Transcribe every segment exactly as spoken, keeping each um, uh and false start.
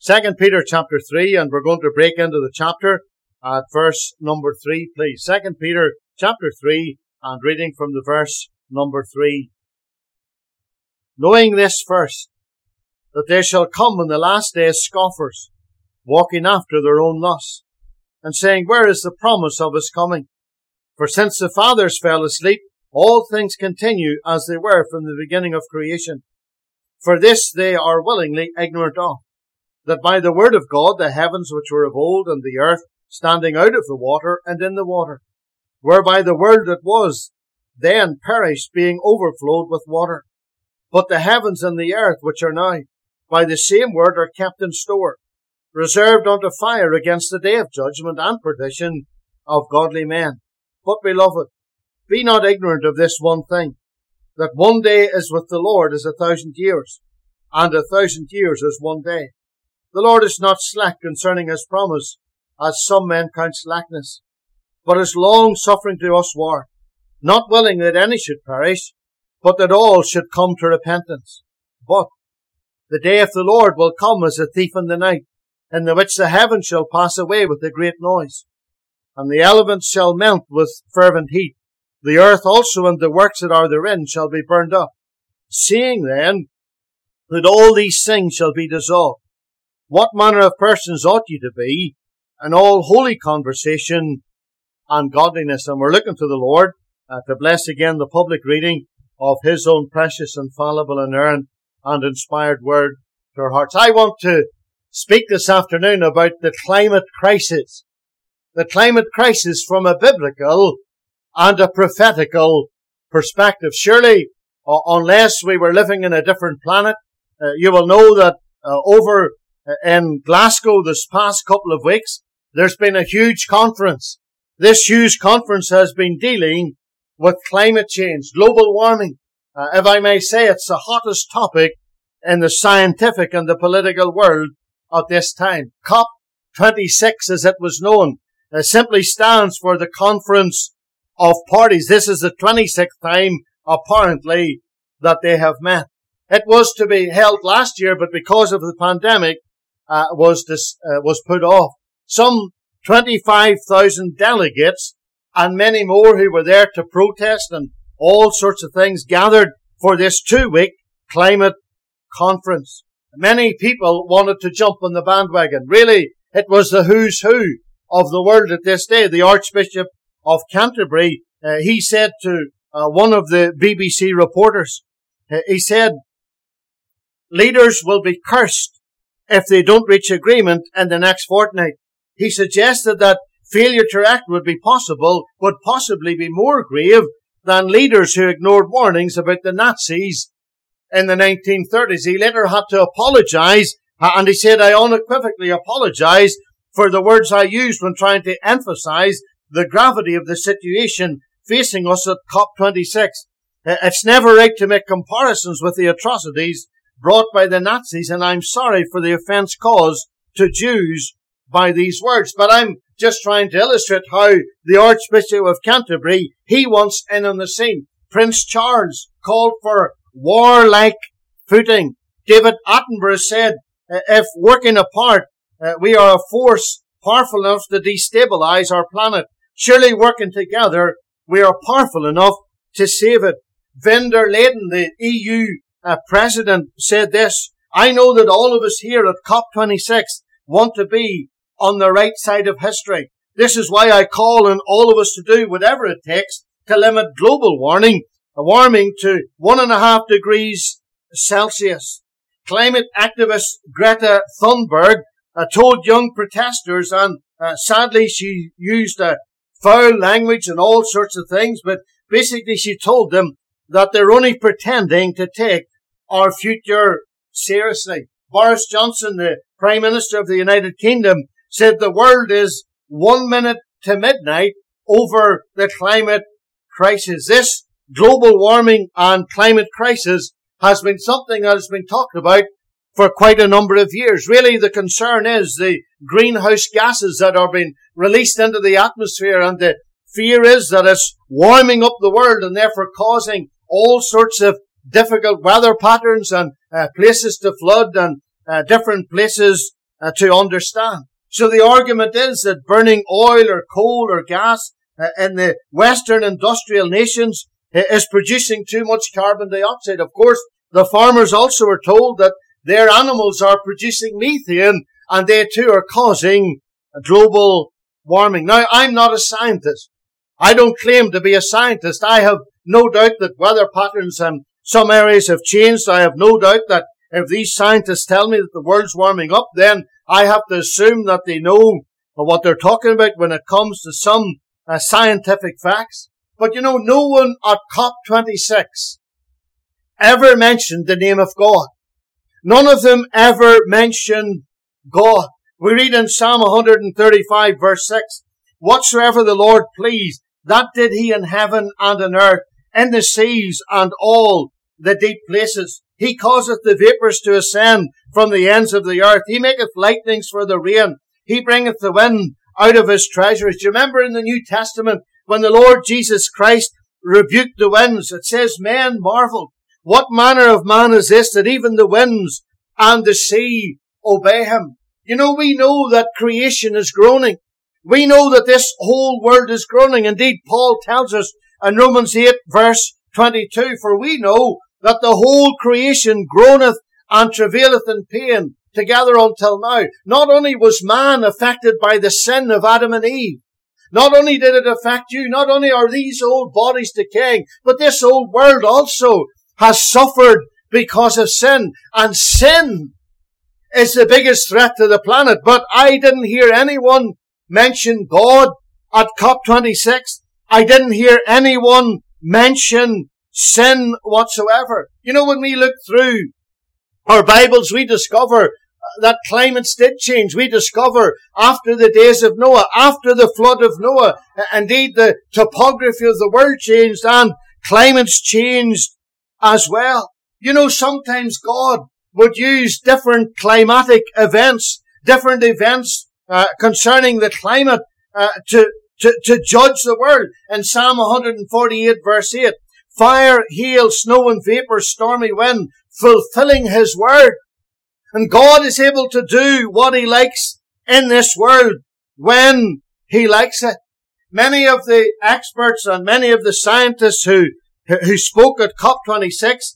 Second Peter chapter three, and we're going to break into the chapter at verse number three, please. Second Peter chapter three, and reading from the verse number three. Knowing this first, that there shall come in the last days scoffers, walking after their own lusts, and saying, Where is the promise of his coming? For since the fathers fell asleep, all things continue as they were from the beginning of creation. For this they are willingly ignorant of, that by the word of God the heavens which were of old, and the earth standing out of the water and in the water, whereby the world that was then perished, being overflowed with water. But the heavens and the earth which are now, by the same word are kept in store, reserved unto fire against the day of judgment and perdition of godly men. But beloved, be not ignorant of this one thing, that one day is with the Lord as a thousand years, and a thousand years as one day. The Lord is not slack concerning his promise, as some men count slackness, but is long-suffering to usward, not willing that any should perish, but that all should come to repentance. But the day of the Lord will come as a thief in the night, in the which the heavens shall pass away with a great noise, and the elements shall melt with fervent heat. The earth also and the works that are therein shall be burned up. Seeing then that all these things shall be dissolved, what manner of persons ought ye to be in all holy conversation and godliness? And we're looking to the Lord uh, to bless again the public reading of his own precious, infallible, inerrant, and inspired word to our hearts. I want to speak this afternoon about the climate crisis. The climate crisis from a biblical and a prophetical perspective. Surely, uh, unless we were living in a different planet, uh, you will know that uh, over in Glasgow this past couple of weeks, there's been a huge conference. This huge conference has been dealing with climate change, global warming. Uh, if I may say, it's the hottest topic in the scientific and the political world at this time. COP twenty-six, as it was known, uh, simply stands for the Conference of Parties. This is the twenty-sixth time, apparently, that they have met. It was to be held last year, but because of the pandemic, uh, was this, uh, was put off. Some twenty-five thousand delegates and many more who were there to protest and all sorts of things gathered for this two-week climate conference. Many people wanted to jump on the bandwagon. Really, it was the who's who of the world at this day. The Archbishop of Canterbury, uh, he said to uh, one of the B B C reporters, uh, he said, leaders will be cursed if they don't reach agreement in the next fortnight. He suggested that failure to act would be possible, would possibly be more grave than leaders who ignored warnings about the Nazis in the nineteen thirties. He later had to apologize, and he said, I unequivocally apologize for the words I used when trying to emphasize the gravity of the situation facing us at COP twenty-six. It's never right to make comparisons with the atrocities brought by the Nazis, and I'm sorry for the offence caused to Jews by these words. But I'm just trying to illustrate how the Archbishop of Canterbury, he wants in on the scene. Prince Charles called for warlike footing. David Attenborough said, if working apart, uh, we are a force powerful enough to destabilize our planet, surely working together, we are powerful enough to save it. Van der Leyen, the E U uh, president, said this, I know that all of us here at COP twenty-six want to be on the right side of history. This is why I call on all of us to do whatever it takes to limit global warming, warming to one and a half degrees Celsius. Climate activist Greta Thunberg uh, told young protesters, and uh, sadly she used uh, foul language and all sorts of things, but basically she told them that they're only pretending to take our future seriously. Boris Johnson, the Prime Minister of the United Kingdom, said the world is one minute to midnight over the climate crisis. This global warming and climate crisis has been something that has been talked about for quite a number of years. Really, the concern is the greenhouse gases that are being released into the atmosphere, and the fear is that it's warming up the world and therefore causing all sorts of difficult weather patterns and uh, places to flood and uh, different places uh, to understand. So the argument is that burning oil or coal or gas uh, in the Western industrial nations uh, is producing too much carbon dioxide. Of course, the farmers also are told that their animals are producing methane, and they too are causing global warming. Now, I'm not a scientist. I don't claim to be a scientist. I have no doubt that weather patterns in some areas have changed. I have no doubt that if these scientists tell me that the world's warming up, then I have to assume that they know what they're talking about when it comes to some uh, scientific facts. But you know, no one at COP twenty-six ever mentioned the name of God. None of them ever mentioned God. We read in Psalm one thirty-five verse six, whatsoever the Lord pleased, that did he in heaven and on earth, in the seas and all the deep places. He causeth the vapours to ascend from the ends of the earth. He maketh lightnings for the rain. He bringeth the wind out of his treasuries. Do you remember in the New Testament when the Lord Jesus Christ rebuked the winds? It says, men marveled. What manner of man is this that even the winds and the sea obey him? You know, we know that creation is groaning. We know that this whole world is groaning. Indeed, Paul tells us in Romans eight verse twenty-two, for we know that the whole creation groaneth and travaileth in pain together until now. Not only was man affected by the sin of Adam and Eve, not only did it affect you, not only are these old bodies decaying, but this old world also has suffered because of sin. And sin is the biggest threat to the planet. But I didn't hear anyone mention God at COP twenty-six. I didn't hear anyone mention sin whatsoever. You know, when we look through our Bibles, we discover that climates did change. We discover after the days of Noah, after the flood of Noah, indeed the topography of the world changed and climates changed as well. You know, sometimes God would use different climatic events, different events uh, concerning the climate uh, to, to, to judge the world. In Psalm one forty-eight verse eight, fire, hail, snow and vapor, stormy wind, fulfilling his word. And God is able to do what he likes in this world when he likes it. Many of the experts and many of the scientists who, who spoke at COP twenty-six,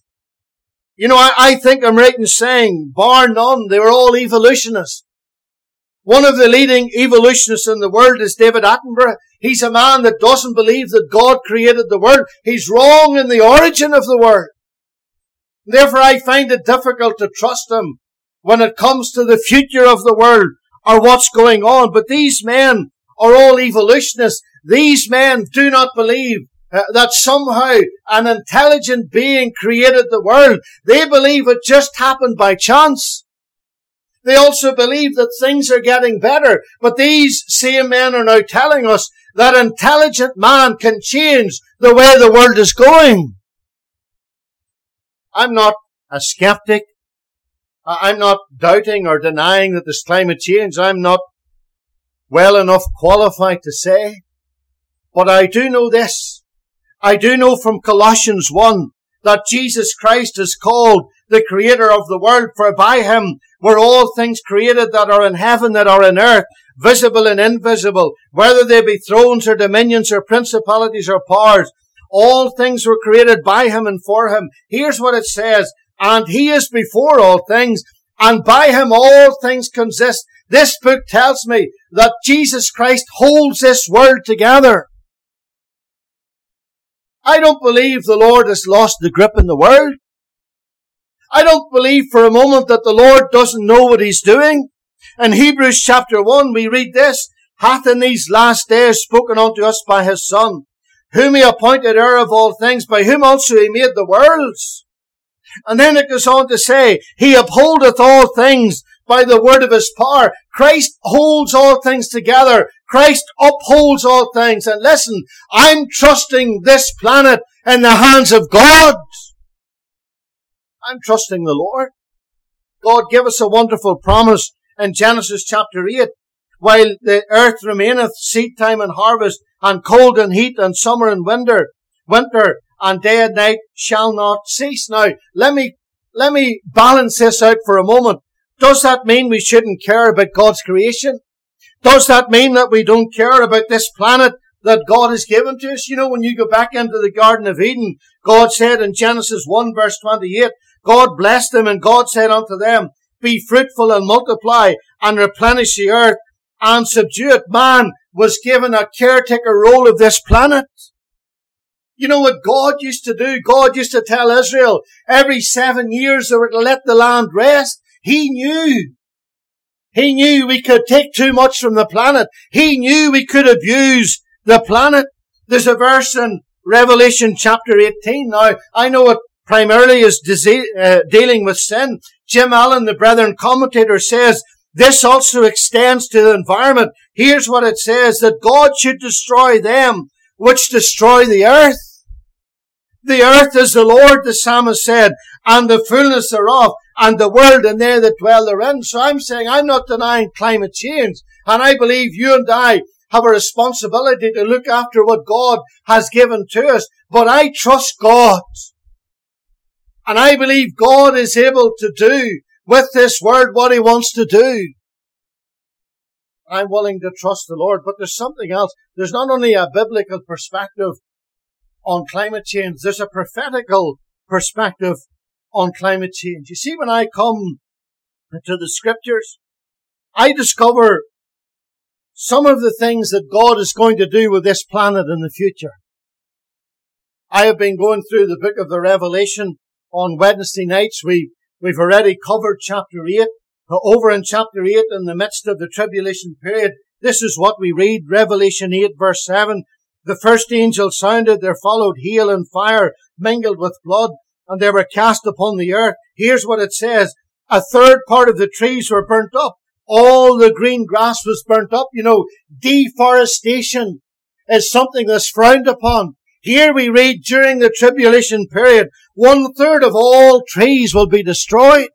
you know, I, I think I'm right in saying, bar none, they were all evolutionists. One of the leading evolutionists in the world is David Attenborough. He's a man that doesn't believe that God created the world. He's wrong in the origin of the world. Therefore, I find it difficult to trust him when it comes to the future of the world or what's going on. But these men are all evolutionists. These men do not believe uh, that somehow an intelligent being created the world. They believe it just happened by chance. They also believe that things are getting better. But these same men are now telling us that intelligent man can change the way the world is going. I'm not a skeptic. I'm not doubting or denying that there's climate change. I'm not well enough qualified to say. But I do know this. I do know from Colossians one that Jesus Christ is called the creator of the world, for by him were all things created that are in heaven, that are in earth, visible and invisible, whether they be thrones or dominions or principalities or powers. All things were created by him and for him. Here's what it says, and he is before all things, and by him all things consist. This book tells me that Jesus Christ holds this world together. I don't believe the Lord has lost the grip in the world. I don't believe for a moment that the Lord doesn't know what he's doing. In Hebrews chapter one, we read this, hath in these last days spoken unto us by his Son, whom he appointed heir of all things, by whom also he made the worlds. And then it goes on to say, he upholdeth all things by the word of his power. Christ holds all things together. Christ upholds all things. And listen, I'm trusting this planet in the hands of God. I'm trusting the Lord. God gave us a wonderful promise in Genesis chapter eight. While the earth remaineth, seed time and harvest, and cold and heat, and summer and winter, winter, and day and night shall not cease. Now, let me, let me balance this out for a moment. Does that mean we shouldn't care about God's creation? Does that mean that we don't care about this planet that God has given to us? You know, when you go back into the Garden of Eden, God said in Genesis one verse twenty-eight, God blessed them and God said unto them, be fruitful and multiply and replenish the earth and subdue it. Man was given a caretaker role of this planet. You know what God used to do? God used to tell Israel every seven years they were to let the land rest. He knew. He knew we could take too much from the planet. He knew we could abuse the planet. There's a verse in Revelation chapter eighteen. Now, I know it primarily is disease, uh, dealing with sin. Jim Allen, the Brethren commentator, says this also extends to the environment. Here's what it says, that God should destroy them which destroy the earth. The earth is the Lord, the psalmist said, and the fullness thereof, and the world and they that dwell therein. So I'm saying I'm not denying climate change. And I believe you and I have a responsibility to look after what God has given to us. But I trust God. And I believe God is able to do with this word what He wants to do. I'm willing to trust the Lord. But there's something else. There's not only a biblical perspective on climate change, there's a prophetical perspective on climate change. You see, when I come to the scriptures, I discover some of the things that God is going to do with this planet in the future. I have been going through the book of the Revelation on Wednesday nights. We, we've already covered chapter eight. Over in chapter eight, in the midst of the tribulation period, this is what we read, Revelation eight verse seven. The first angel sounded, there followed hail and fire mingled with blood, and they were cast upon the earth. Here's what it says. A third part of the trees were burnt up. All the green grass was burnt up. You know, deforestation is something that's frowned upon. Here we read during the tribulation period, one third of all trees will be destroyed.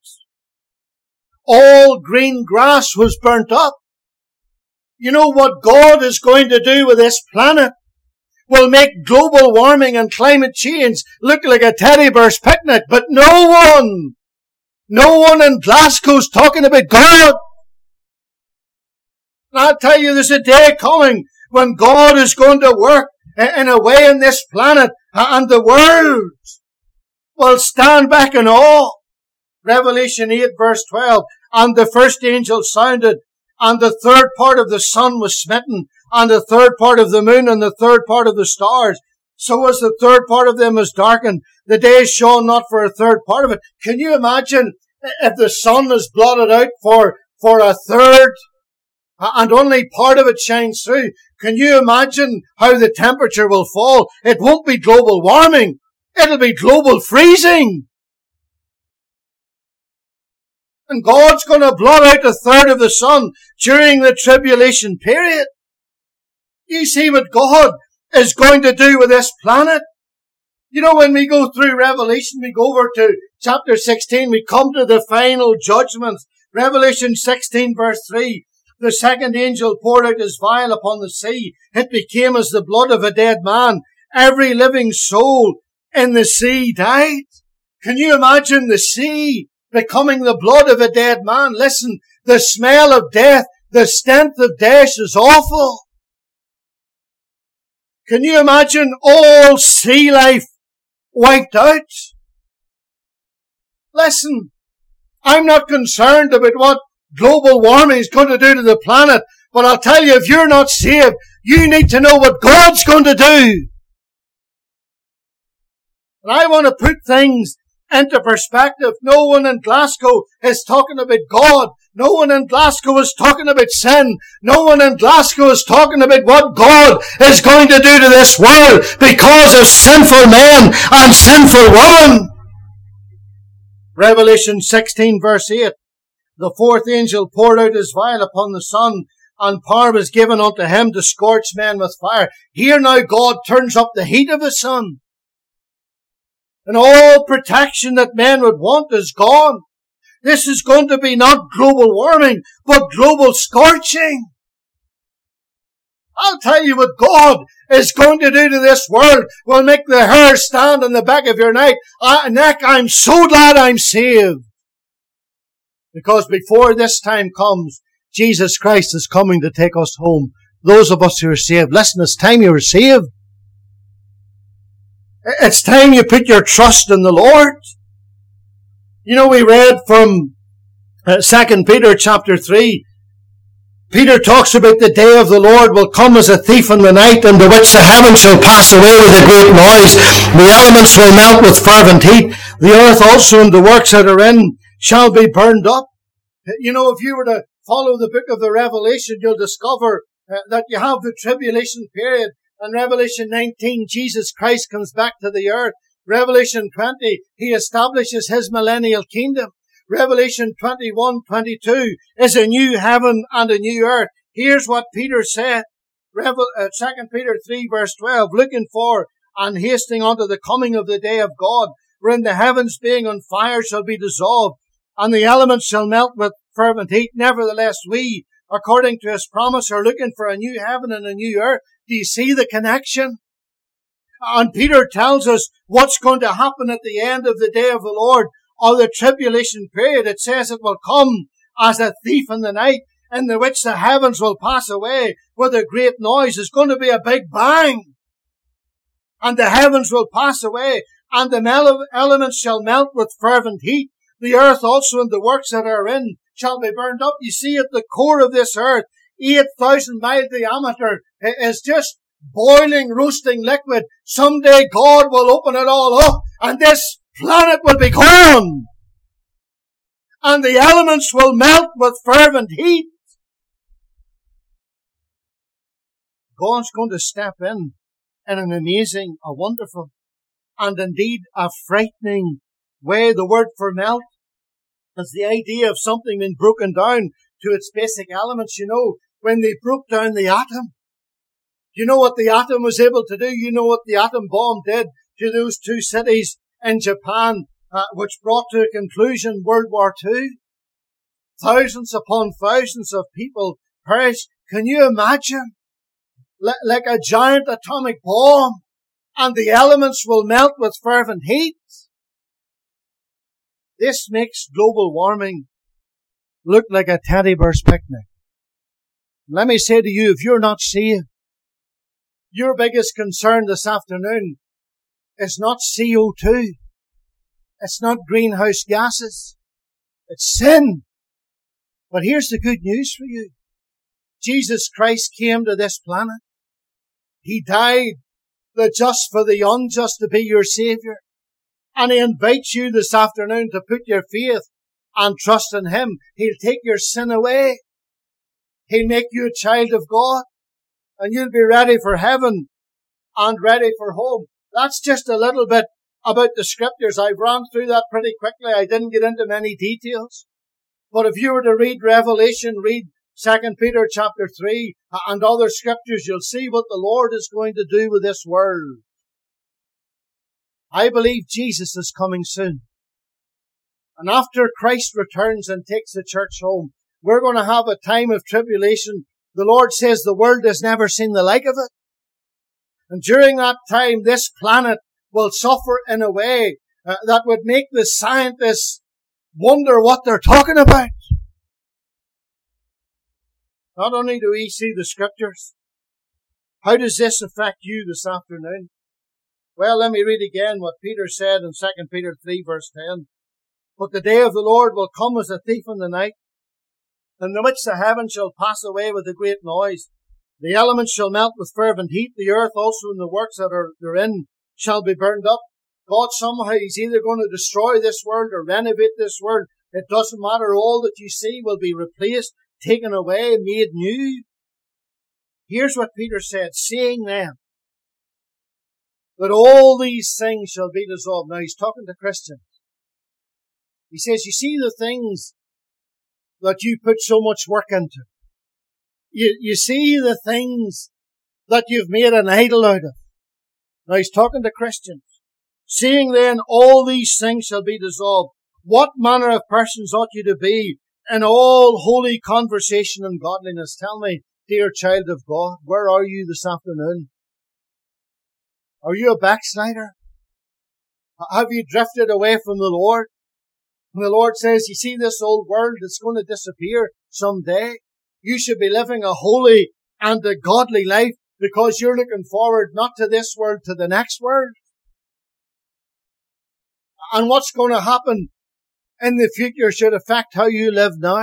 All green grass was burnt up. You know what God is going to do with this planet will make global warming and climate change look like a teddy bear's picnic. But no one, no one in Glasgow's talking about God. And I'll tell you, there's a day coming when God is going to work in a way in this planet and the world will stand back in awe. Revelation eight verse twelve. And the first angel sounded, and the third part of the sun was smitten, and the third part of the moon, and the third part of the stars. So as the third part of them was darkened, the day shone not for a third part of it. Can you imagine if the sun is blotted out for, for a third, and only part of it shines through? Can you imagine how the temperature will fall? It won't be global warming. It'll be global freezing. And God's going to blot out a third of the sun during the tribulation period. You see what God is going to do with this planet? You know, when we go through Revelation, we go over to chapter sixteen, we come to the final judgments. Revelation sixteen verse three. The second angel poured out his vial upon the sea. It became as the blood of a dead man. Every living soul in the sea died. Can you imagine the sea becoming the blood of a dead man? Listen, the smell of death, the stench of death is awful. Can you imagine all sea life wiped out? Listen, I'm not concerned about what global warming is going to do to the planet, but I'll tell you, if you're not saved, you need to know what God's going to do. And I want to put things into perspective. No one in Glasgow is talking about God. No one in Glasgow is talking about sin. No one in Glasgow is talking about what God is going to do to this world because of sinful men and sinful women. Revelation sixteen verse eight. The fourth angel poured out his vial upon the sun, and power was given unto him to scorch men with fire. Here now God turns up the heat of the sun. And all protection that men would want is gone. This is going to be not global warming, but global scorching. I'll tell you what God is going to do to this world will make the hair stand on the back of your neck. Uh, neck. I'm so glad I'm saved. Because before this time comes, Jesus Christ is coming to take us home. Those of us who are saved. Listen, it's time you were saved. It's time you put your trust in the Lord. You know, we read from uh, Second Peter chapter three. Peter talks about the day of the Lord will come as a thief in the night, in the which the heavens shall pass away with a great noise. The elements will melt with fervent heat. The earth also and the works that are in shall be burned up. You know, if you were to follow the book of the Revelation, you'll discover uh, that you have the tribulation period. In Revelation nineteen, Jesus Christ comes back to the earth. Revelation twenty, He establishes His millennial kingdom. Revelation twenty-one, twenty-two is a new heaven and a new earth. Here's what Peter said. Revel, uh, Second Peter three verse twelve, looking for and hastening unto the coming of the day of God, wherein the heavens being on fire shall be dissolved, and the elements shall melt with fervent heat. Nevertheless, we, according to His promise, are looking for a new heaven and a new earth. Do you see the connection? And Peter tells us what's going to happen at the end of the day of the Lord, or the tribulation period. It says it will come as a thief in the night, in the which the heavens will pass away with a great noise. There's going to be a big bang. And the heavens will pass away, and the elements shall melt with fervent heat. The earth also and the works that are in shall be burned up. You see, at the core of this earth, eight thousand mile diameter, is just boiling, roasting liquid. Someday God will open it all up, and this planet will be gone. And the elements will melt with fervent heat. God's going to step in in an amazing, a wonderful, and indeed a frightening way. The word for melt is the idea of something being broken down to its basic elements. You know, when they broke down the atom, you know what the atom was able to do? You know what the atom bomb did to those two cities in Japan, uh, which brought to a conclusion World War Two? Thousands upon thousands of people perished. Can you imagine? L- like a giant atomic bomb, and the elements will melt with fervent heat. This makes global warming look like a teddy bear's picnic. Let me say to you, if you're not saved, your biggest concern this afternoon is not C O two. It's not greenhouse gases. It's sin. But here's the good news for you. Jesus Christ came to this planet. He died, the just for the unjust, to be your Savior. And He invites you this afternoon to put your faith and trust in Him. He'll take your sin away. He'll make you a child of God. And you'll be ready for heaven and ready for home. That's just a little bit about the scriptures. I've run through that pretty quickly. I didn't get into many details. But if you were to read Revelation, read Second Peter chapter three and other scriptures, you'll see what the Lord is going to do with this world. I believe Jesus is coming soon. And after Christ returns and takes the church home, we're going to have a time of tribulation. The Lord says the world has never seen the like of it. And during that time, this planet will suffer in a way uh, that would make the scientists wonder what they're talking about. Not only do we see the scriptures, how does this affect you this afternoon? Well, let me read again what Peter said in Second Peter three verse ten. But the day of the Lord will come as a thief in the night, in the which the heavens shall pass away with a great noise. The elements shall melt with fervent heat. The earth also and the works that are therein shall be burned up. God somehow is either going to destroy this world or renovate this world. It doesn't matter. All that you see will be replaced, taken away, made new. Here's what Peter said, seeing then that all these things shall be dissolved. Now he's talking to Christians. He says, you see the things that you put so much work into. You, you see the things that you've made an idol out of. Now he's talking to Christians. Seeing then all these things shall be dissolved, what manner of persons ought you to be in all holy conversation and godliness? Tell me, dear child of God, where are you this afternoon? Are you a backslider? Have you drifted away from the Lord? And the Lord says, you see this old world that's going to disappear someday. You should be living a holy and a godly life because you're looking forward not to this world, to the next world. And what's going to happen in the future should affect how you live now.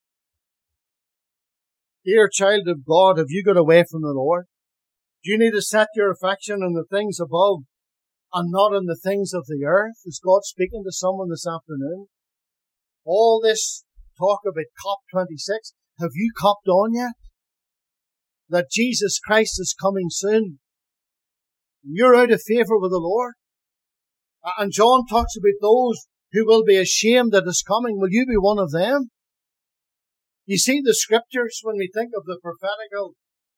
Dear child of God, have you got away from the Lord? Do you need to set your affection on the things above and not on the things of the earth? Is God speaking to someone this afternoon? All this talk about COP twenty-six, have you copped on yet? That Jesus Christ is coming soon. You're out of favour with the Lord. And John talks about those who will be ashamed at His coming. Will you be one of them? You see the scriptures when we think of the prophetical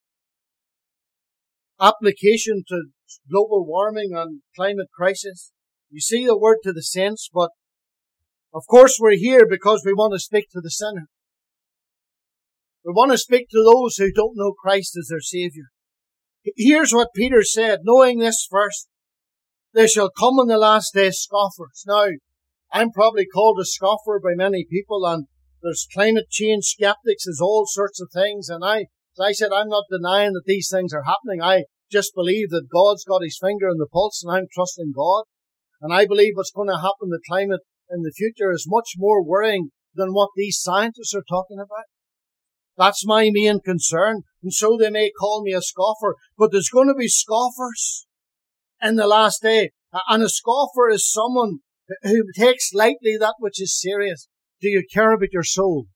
application to global warming and climate crisis. You see the word to the saints, but of course we're here because we want to speak to the sinner. We want to speak to those who don't know Christ as their Saviour. Here's what Peter said, knowing this first. There shall come in the last days scoffers. Now, I'm probably called a scoffer by many people, and there's climate change skeptics, there's all sorts of things, and I, as I said, I'm not denying that these things are happening. I just believe that God's got His finger on the pulse, and I'm trusting God. And I believe what's going to happen to climate in the future is much more worrying than what these scientists are talking about. That's my main concern. And so they may call me a scoffer, but there's going to be scoffers in the last day. And a scoffer is someone who takes lightly that which is serious. Do you care about your soul?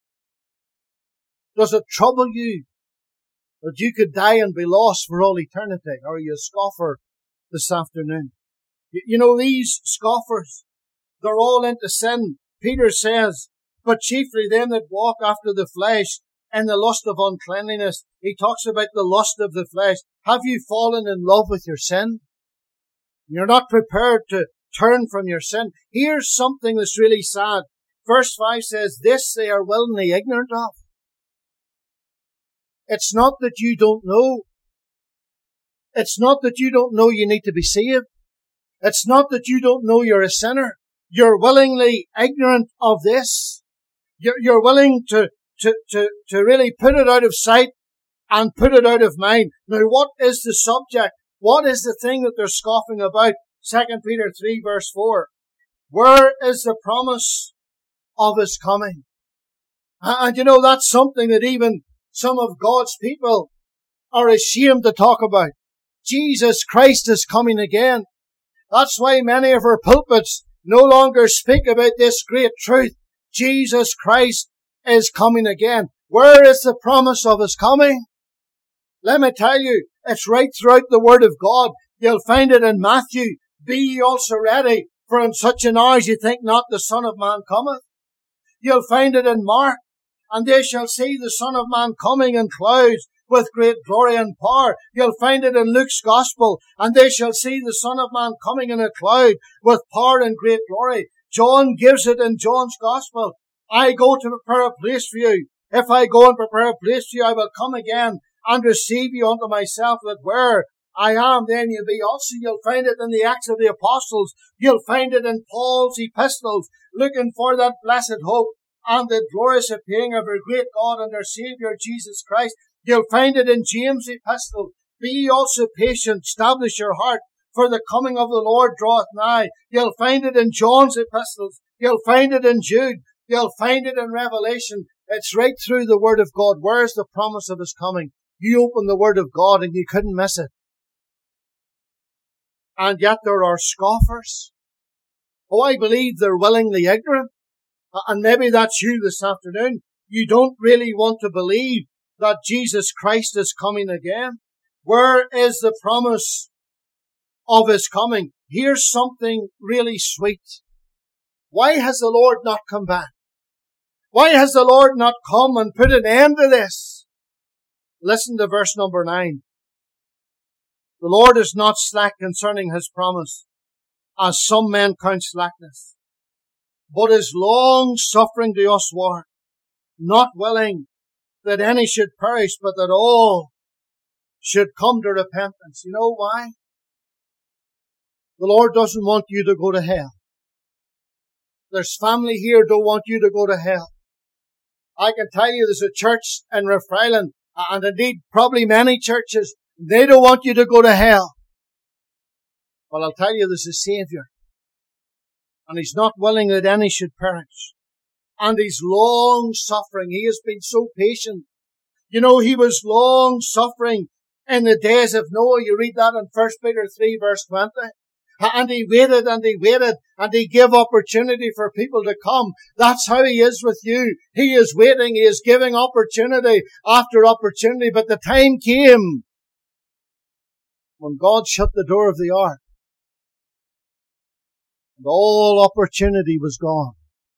Does it trouble you that you could die and be lost for all eternity? Or are you a scoffer this afternoon? You know, these scoffers, they're all into sin. Peter says, but chiefly them that walk after the flesh and the lust of uncleanliness. He talks about the lust of the flesh. Have you fallen in love with your sin? You're not prepared to turn from your sin. Here's something that's really sad. Verse five says, this they are willingly ignorant of. It's not that you don't know. It's not that you don't know you need to be saved. It's not that you don't know you're a sinner. You're willingly ignorant of this. You're, you're willing to, to, to, to really put it out of sight and put it out of mind. Now, what is the subject? What is the thing that they're scoffing about? Second Peter three verse four. Where is the promise of His coming? And you know, that's something that even some of God's people are ashamed to talk about. Jesus Christ is coming again. That's why many of our pulpits no longer speak about this great truth. Jesus Christ is coming again. Where is the promise of His coming? Let me tell you, it's right throughout the Word of God. You'll find it in Matthew. Be ye also ready, for in such an hour as you think not the Son of Man cometh. You'll find it in Mark. And they shall see the Son of Man coming in clouds with great glory and power. You'll find it in Luke's Gospel. And they shall see the Son of Man coming in a cloud with power and great glory. John gives it in John's Gospel. I go to prepare a place for you. If I go and prepare a place for you, I will come again and receive you unto myself, that where I am, then you'll be also. You'll find it in the Acts of the Apostles. You'll find it in Paul's epistles, looking for that blessed hope and the glorious appearing of our great God and our Saviour Jesus Christ. You'll find it in James' epistle. Be ye also patient, establish your heart, for the coming of the Lord draweth nigh. You'll find it in John's epistles. You'll find it in Jude. You'll find it in Revelation. It's right through the Word of God. Where's the promise of His coming? You open the Word of God and you couldn't miss it. And yet there are scoffers. Oh, I believe they're willingly ignorant. And maybe that's you this afternoon. You don't really want to believe that Jesus Christ is coming again. Where is the promise of His coming? Here's something really sweet. Why has the Lord not come back? Why has the Lord not come and put an end to this? Listen to verse number nine. The Lord is not slack concerning His promise, as some men count slackness, but is long suffering to usward, not willing that any should perish, but that all should come to repentance. You know why? The Lord doesn't want you to go to hell. There's family here don't want you to go to hell. I can tell you there's a church in Rathfriland, and indeed probably many churches, they don't want you to go to hell. Well, I'll tell you there's a Saviour. And He's not willing that any should perish. And He's long suffering. He has been so patient. You know, He was long suffering in the days of Noah. You read that in First Peter three verse twenty. And He waited and He waited and He gave opportunity for people to come. That's how He is with you. He is waiting. He is giving opportunity after opportunity. But the time came when God shut the door of the ark. And all opportunity was gone.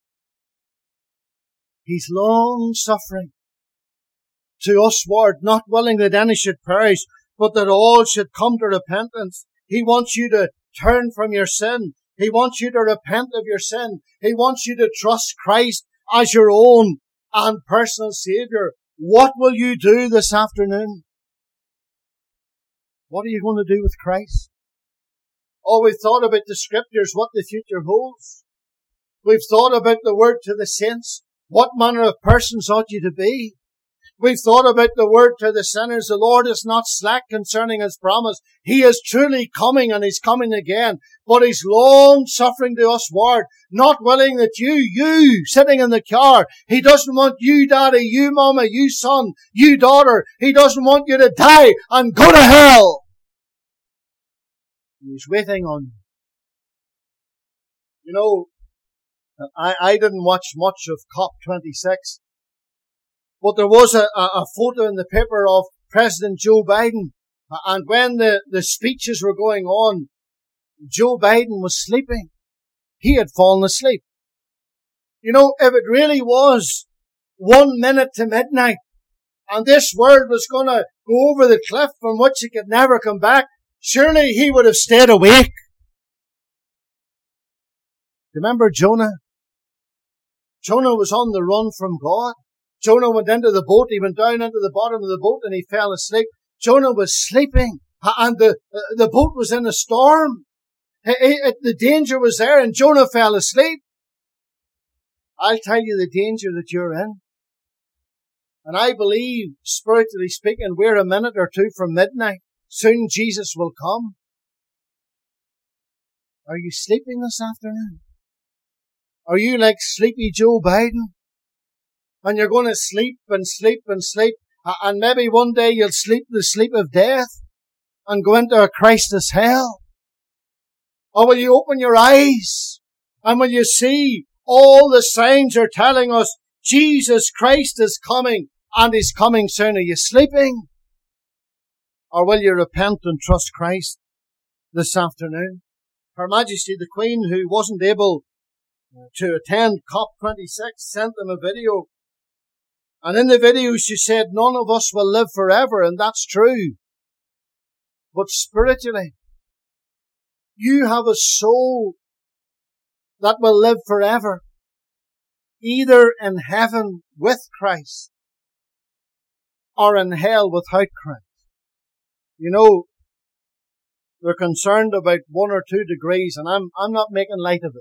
He's long suffering to usward, not willing that any should perish, but that all should come to repentance. He wants you to turn from your sin. He wants you to repent of your sin. He wants you to trust Christ as your own and personal Saviour. What will you do this afternoon? What are you going to do with Christ? Oh, we've thought about the Scriptures, what the future holds. We've thought about the word to the saints. What manner of persons ought you to be? We've thought about the word to the sinners. The Lord is not slack concerning His promise. He is truly coming, and He's coming again. But He's long suffering to usward, not willing that you, you sitting in the car, He doesn't want you, daddy, you mama, you son, you daughter. He doesn't want you to die and go to hell. He's waiting on you. You know, I, I didn't watch much of COP twenty-six, but there was a, a photo in the paper of President Joe Biden, and when the, the speeches were going on, Joe Biden was sleeping. He had fallen asleep. You know, if it really was one minute to midnight, and this world was going to go over the cliff from which it could never come back, surely he would have stayed awake. Remember Jonah? Jonah was on the run from God. Jonah went into the boat. He went down into the bottom of the boat and he fell asleep. Jonah was sleeping, and the the boat was in a storm. The danger was there, and Jonah fell asleep. I'll tell you the danger that you're in. And I believe, spiritually speaking, we're a minute or two from midnight. Soon Jesus will come. Are you sleeping this afternoon? Are you like sleepy Joe Biden? And you're going to sleep and sleep and sleep, and maybe one day you'll sleep the sleep of death and go into a Christless hell? Or will you open your eyes and will you see all the signs are telling us Jesus Christ is coming and He's coming soon? Are you sleeping? Or will you repent and trust Christ this afternoon? Her Majesty the Queen, who wasn't able to attend COP twenty-six, sent them a video. And in the video she said, none of us will live forever, and that's true. But spiritually, you have a soul that will live forever, either in heaven with Christ or in hell without Christ. You know, they're concerned about one or two degrees, and I'm, I'm not making light of it.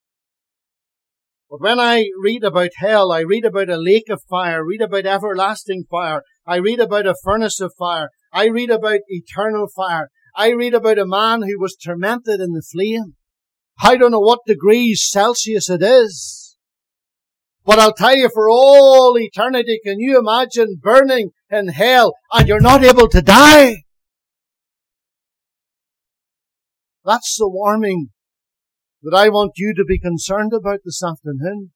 But when I read about hell, I read about a lake of fire, read about everlasting fire, I read about a furnace of fire, I read about eternal fire, I read about a man who was tormented in the flame. I don't know what degrees Celsius it is. But I'll tell you, for all eternity, can you imagine burning in hell and you're not able to die? That's the warming that I want you to be concerned about this afternoon.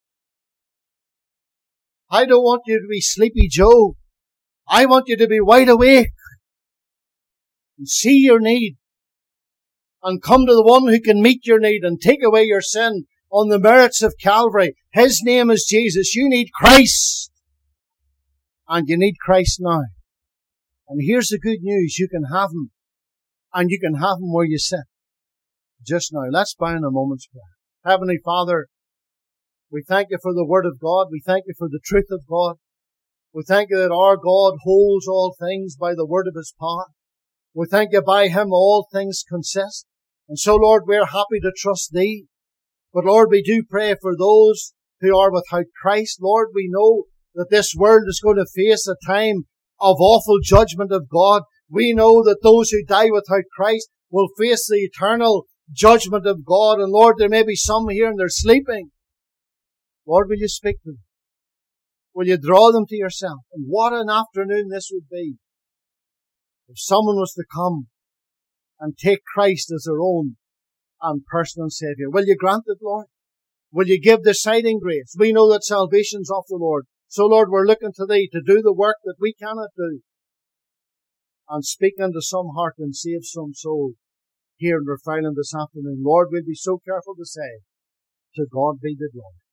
I don't want you to be sleepy Joe. I want you to be wide awake and see your need and come to the one who can meet your need and take away your sin on the merits of Calvary. His name is Jesus. You need Christ, and you need Christ now. And here's the good news. You can have Him, and you can have Him where you sit. Just now, let's bow in a moment's prayer. Heavenly Father, we thank You for the Word of God. We thank You for the truth of God. We thank You that our God holds all things by the word of His power. We thank You by Him all things consist. And so, Lord, we're happy to trust Thee. But Lord, we do pray for those who are without Christ. Lord, we know that this world is going to face a time of awful judgment of God. We know that those who die without Christ will face the eternal judgment of God. And Lord, there may be some here and they're sleeping. Lord, will you speak to them? Will you draw them to yourself? And what an afternoon this would be if someone was to come and take Christ as their own and personal Saviour. Will you grant it, Lord? Will you give deciding grace? We know that salvation's of the Lord. So, Lord, we're looking to Thee to do the work that we cannot do and speak into some heart and save some soul here in Rathfeilen this afternoon. Lord, we'll be so careful to say, to God be the glory.